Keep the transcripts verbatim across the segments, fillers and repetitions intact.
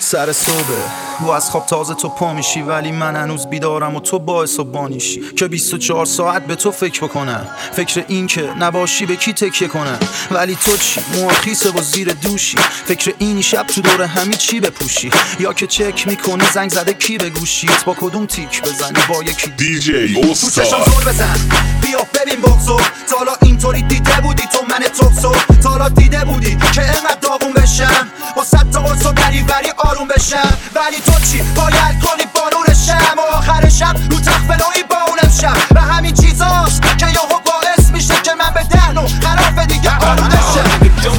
سر صبح و از خواب تازه تو پا میشی، ولی من هنوز بیدارم و تو باعث و بانیشی که بیست و چهار ساعت به تو فکر بکنم، فکر این که نباشی به کی تکیه کنم. ولی تو چی؟ موخیسه و زیر دوشی، فکر اینی شب تو دور همی چی بپوشی، یا که چک میکنی زنگ زده کی به گوشیت، با کدوم تیک بزنی با یکی دی جی اوستا. تو چشم زور بزن بیا ببین بغضو، تالا اینطوری دیده بودی تو من توکسو، تالا دیده بودی که اینقدر داغون بشم با صد تا قرص و دریوری آروم بشم. ولی تو چی؟ باید کنی بارونشم و آخر شب رو تخت بلوی با اونم شم و همین چیزاست که یهو باعث میشه که من به دهن و خرافه دیگه آرودشم.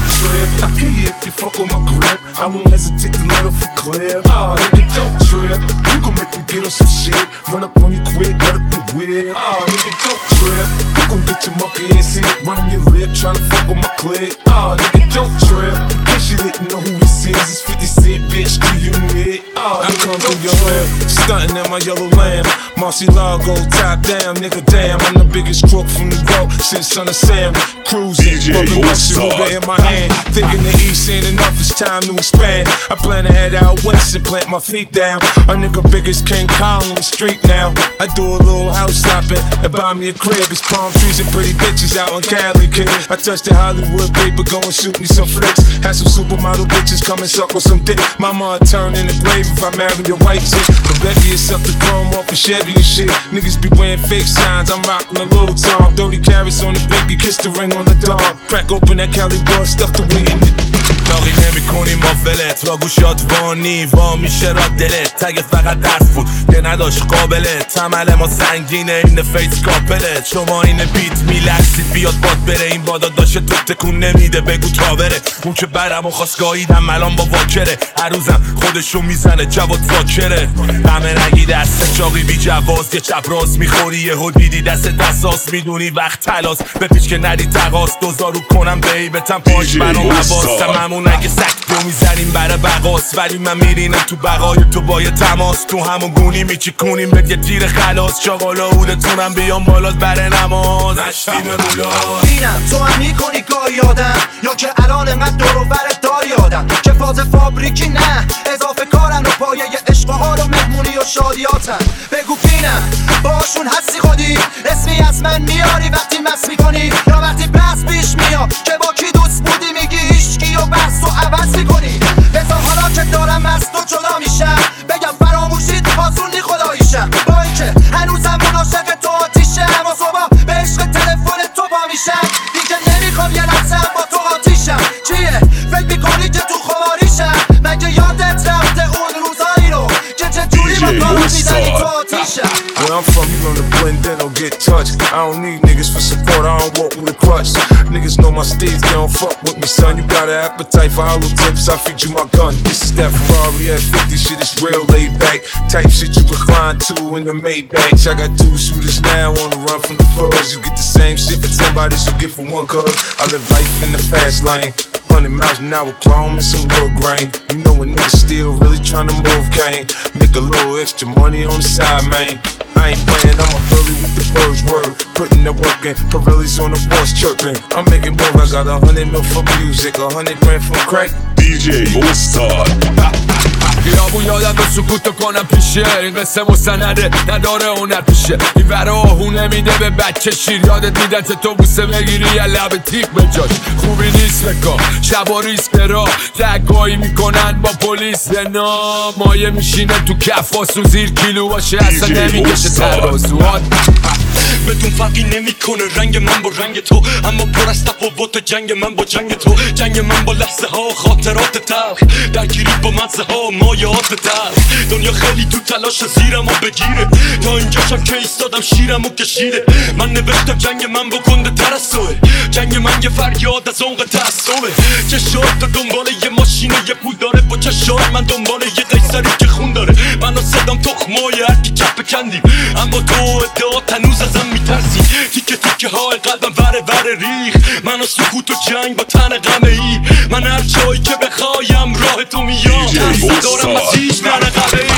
I can hear if you fuck with my grip. I won't hesitate to let off a clip. Ah, nigga, don't trip. You gon' make me get on some shit. Run up on you quick, gotta be weird. Ah, nigga, don't trip. You gon' get your monkey ass hit. Running your lip, tryna fuck with my clip. Ah, nigga, don't trip. In case you didn't know who this is, it's fifty cent, bitch. Do you need? Ah, I come through your hood, stunting in my yellow lamb. Marcielago, top down, nigga, damn. I'm the biggest crook from the road since Son of Sam. Cruising, rubbing my shoulder in my hand. Thinking the east ain't enough, it's time to expand. I plan to head out west and plant my feet down. A nigga big as King Kong on the street now. I do a little house shopping and buy me a crib. It's palm trees and pretty bitches out in Cali, kid. I touched the Hollywood paper, go and shoot me some flicks. Had some supermodel bitches come and suck with some dick. Mama turn in the grave if I marry a white chick. But Becky is up the chrome off of Chevy and shit. Niggas be wearing fake signs, I'm rocking a little Tom. thirty carats on the baby, kiss the ring on the dog. Crack open that Cali boy, stuff the weed in it. داغی نمی کنی ما ولت را گوشات وانی وا میشه را دلت تگ فقط درس بود که نداشت قابلت تمل ما سنگینه این فیس کاپلت شما این بیت میلرسید بیاد باد بره این بادا داشته تو تکون نمیده بگو تا بره اون که برم و خواست گاهیدم الان با واکره عروزم خودشو میزنه جواد فاکره همه نگی دست چاقی بی جواز یه چپ راست میخوری یه ها دیدی دست دستاس میدونی وقت تلاس بپیچ که ندی تقاس دوزارو کنم بیبتم پاش برام حواسم همون اگه سکت رو میزنیم برای بقاس ولی من میرینم تو بقای تو با یه تماس تو همون گونی میچی کنیم به یه تیر خلاص چاقالا هودتونم بیام بالات بره نماز نشتیم مولا بینم تو هم میکنی گاهی یادم یا که الان انقدر دور و برت داری آدم که فاز فابریکی نه اضافه کارن و پایه عشق ها رو مهمونی و شادیاتن بگو بینم باشون هستی خودی اسمی از من میاری وقتی مس میکنی یا وقتی بس پیش میاد که با کی دوست بودی میگی هیچکی و بس تو عوض میکنی بذار حالا که دارم از تو جدا میشم بگم فراموشید آسونی خداییشم با اینکه هنوزم مناشق تو آتیشم و صبح به عشق تلفن تو با میشم دیگه نمیخوام یه لحظه با تو آتیشم چیه فکر میکنی که تو خماریشم مگه یادت رفته اون روزایی رو که چجوری با کارو میزنی تو آتیشم. Where I'm from, you learn to blend in or get touched. I don't need niggas for support, I don't walk with a crutch. Niggas know my steeds, they don't fuck with me, son. You got an appetite for hollow tips, I feed you my gun. This is that Ferrari F fifty shit, it's real laid back. Type shit you recline to in the Maybach. I got two shooters now on the run from the furs. You get the same shit for ten bodies, you get for one cuz. I live life in the fast lane. Hundred miles an hour chrome and some real grain. You know a nigga still really tryna move cane. Make a little extra money on the side, man. I ain't playing, I'm a early with the birds word. Putting the work in, Pirelli's on the bus chirping. I'm making more, I got a hundred mil for music, a hundred grand from crack. دی جی اوستا. خیابون یادم به سکوتو کنم پیشه این قصه مستنده نداره هنر پیشه این وره آهو نمیده به بچه شیر یادت میدن که تو بوسه بگیری یا لب تیک به جاش خوبی نیست بکار شب و ریس به راه دقایی میکنن با پلیس به نام مایه میشینه تو کفاسو زیر کیلو باشه اصلا نمیکشه ترازوات بدون فرقی نمی کنه رنگ من با رنگ تو اما پر از تفاوت جنگ من با جنگ تو جنگ من با لحظه ها خاطرات تلخ درگیری با مزه ها مایات تلخ دنیا خیلی تو تلاش زیرم و بگیره تا اینجا شم که ایستادم شیرم و کشیده من نوشتم جنگ من با گنده تر از توه جنگ من یه فریاد از عمق تعصبه چشات تا دنبال یه ماشینه یه پول داره با چشات من دنبال یه قیصری که خون داره من و صدام تخمای هرکی کپ کندیم اما تو ادعات هنوز ازم میترسی تیکه تیکه های قلبم وره وره ریخ من و سکوت و جنگ با تن غمه ای من هر جایی که بخوایم راه تو میام دارم از هیچ نرقبه ای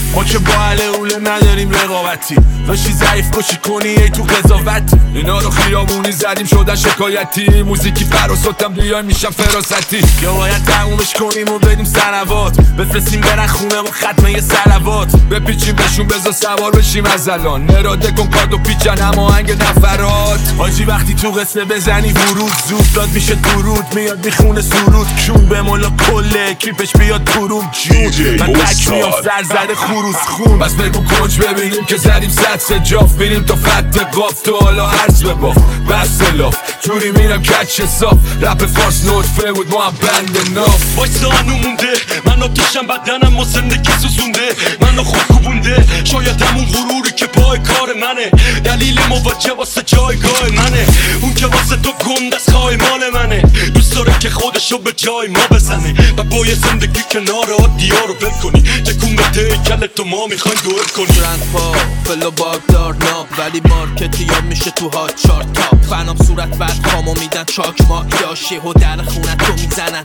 ما که با اهل اوله نداریم رقابتی، داشتی ضعیف باشی کنی ای تو قضاوت. اینا رو خیابونی زدیم شدن شکایتی، موزیکی فراساتم بیای میشم فراستی. یا باید تمومش کنیم و بدیم سنوات، بفرستیم برن خونه و ختمه یه سلوات، بپیچیم بهشون بزا سوار بشیم از الان، نراده کن کادو پیچن همه هنگ نفرات. حاجی وقتی تو قصه بزنی ورود زود داد میشه درود، میاد میخونه سرود کون به مولا کله کلیپش بیاد پروم جون. من تک میام سر زده خروس خون، بس بگو کنج ببینیم که زدیم صد سجاف، بینیم تا فت قاف تو حالا عرض بباف بس لاف جوری میرم کچ صاف. رپ فارس نطفه بود ما هم بند ناف. وایسا هنو مونده من آتیشم بدنم ما زندگی سوزونده، منو خود کوبونده شاید همون غروری که پای کار منه، دلیل مواجه واسه جایگاه منه، اون که واسه تو گندست خواهی مال منه، دوست داره که خودشو به جای ما بزنه و با یه زندگی کنار عادی‌ها رو بکنی، تکون بده کل تو ما میخوایم دور کنی. ترند پا فلو باگدار ناب، ولی مارکتی یا میشه تو ها چارت تاپ، فنام صورت بعد خامو میدن چاک ما یاشی و در خونت تو میزنن،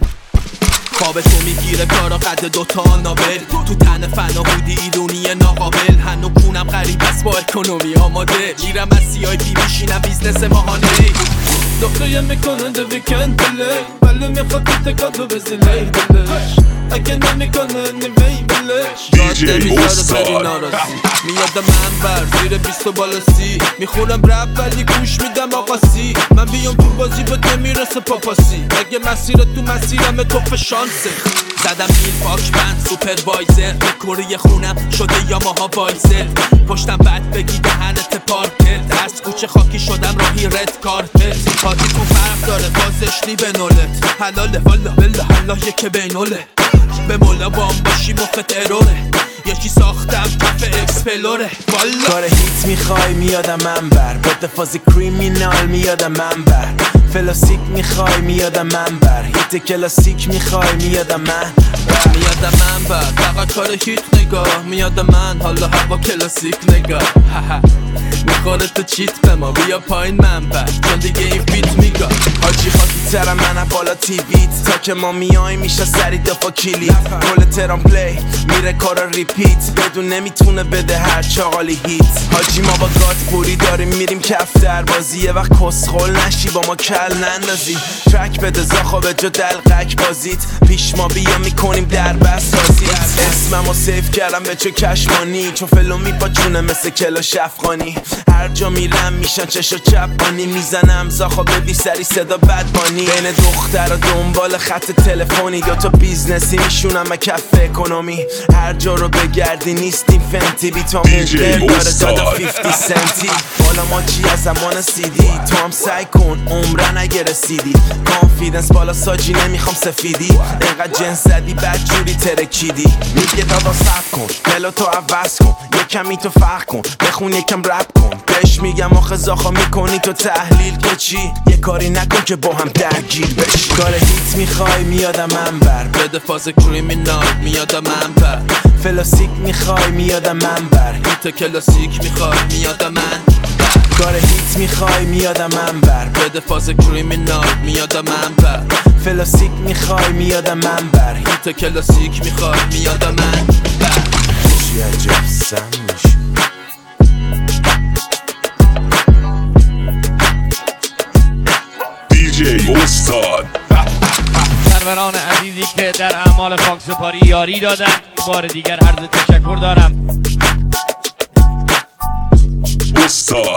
خواب تو میگیره کارا قد دوتا نابل، تو تن فنا بودی ایرونی ناقابل، هنو کونم غریب است با اکونومی آماده، میرم از سی آی پی میشینم بیزنس ماهانه. دختره میکنه دو ویکند بله، ولی میخواد تو تکادو بزیلی دلش، اگه نمیکنه نیوی بلش دی جی استاد میاد من بر زیر بیست و بالا سی، میخونم رپ ولی گوش میدم آقاسی، من بیام تو بازی بهت نمیرسه پاپاسی، اگه مسیرت تو مسیرم توف شانسه، زدم میل پاک بند سوپروایزر، کوری خونم شده یاماها وایزر، پشتم بد بگی دهنت پارکت، از کوچه خاکی شدم راهی رد کارپت، خاطی تو فرق داره بازشلی به نولت، حلاله والا بلا حلا یکه بینوله، به مولا بام باشی مخت اروره، یکی ساختم کف اکسپلوره والا. کار هیت میخوای میادم من بر، بده فاز کریمینال میادم من بر، فلاسیک میخوای میادم من بر، هیت کلاسیک میخوای میادم من بر، میادم من بر فقط کار هیت نگاه، میادم من حالا هوا کلاسیک نگاه، میخوره تو چیت به ما بیا پایین من بر، چون دیگه این بیت میگاه. حاجی خاکی ترم من بالا تیویت، تا که ما میای میشه سری دفا کلی، کل ترام پلی میره کارا ریپیت، بدون نمیتونه بده هر چاقالی هیت. حاجی ما با گات پوری داریم میریم کف در بازی، یه وقت کسخول نشی با ما کل نندازی، ترک بده زاخا به جا دلقک بازیت، پیش ما بیا میکنیم در بس رازیت، اسممو سیف کردم به چه کشمانی، چون فلو میپاچونه مثل کلا شفقانی، هر جا میرم میشن چشا چپانی، میزنم زاخا به بی سری صدا بدبانی، بین دختر و دنبال خط تلفنی، دوتا بیزنسی میشونم و کف اکونومی، هر جا رو بگردی نیستیم فنتی، بی تا موقع داره دادا فیفتی سنتی، بالا ما چی از زمان سیدی، تو هم سعی کن عمره نگه رسیدی، کانفیدنس بالا ساجی نمیخوام سفیدی، انقدر جنس زدی بد جوری ترکیدی، میگه دادا صف کن دلو تو عوض کن، یکمی تو فرق کن بخون یکم رپ کن، بهش میگم آخه زاخا میکنی تو تحلیل که چی، یه کاری نکن که با هم درگیر بشی، کار هیت میخوای میادم من بر، بده فاز کریمینال میادم من بر، فلاسیک میخوای میادم من بر، هیت کلاسیک میخوای میادم من بر، کار هیت میخوای میادم من بر، بده فاز کریمینال میادم من بر، فلاسیک میخوای میادم من بر، هیت کلاسیک میخوای میادم من بر، چی عجب سم میشه. دی جی استاد سروران عزیزی که در اعمال خاکسپاری یاری دادن، بار دیگر عرض تشکر دارم. استاد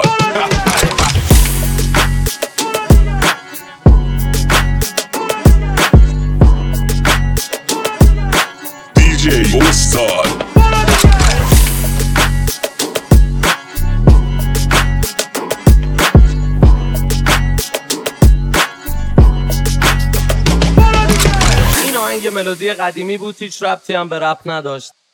دی جی استاد این آهنگ ملودی قدیمی بود، هیچ ربطی هم به رپ نداشت.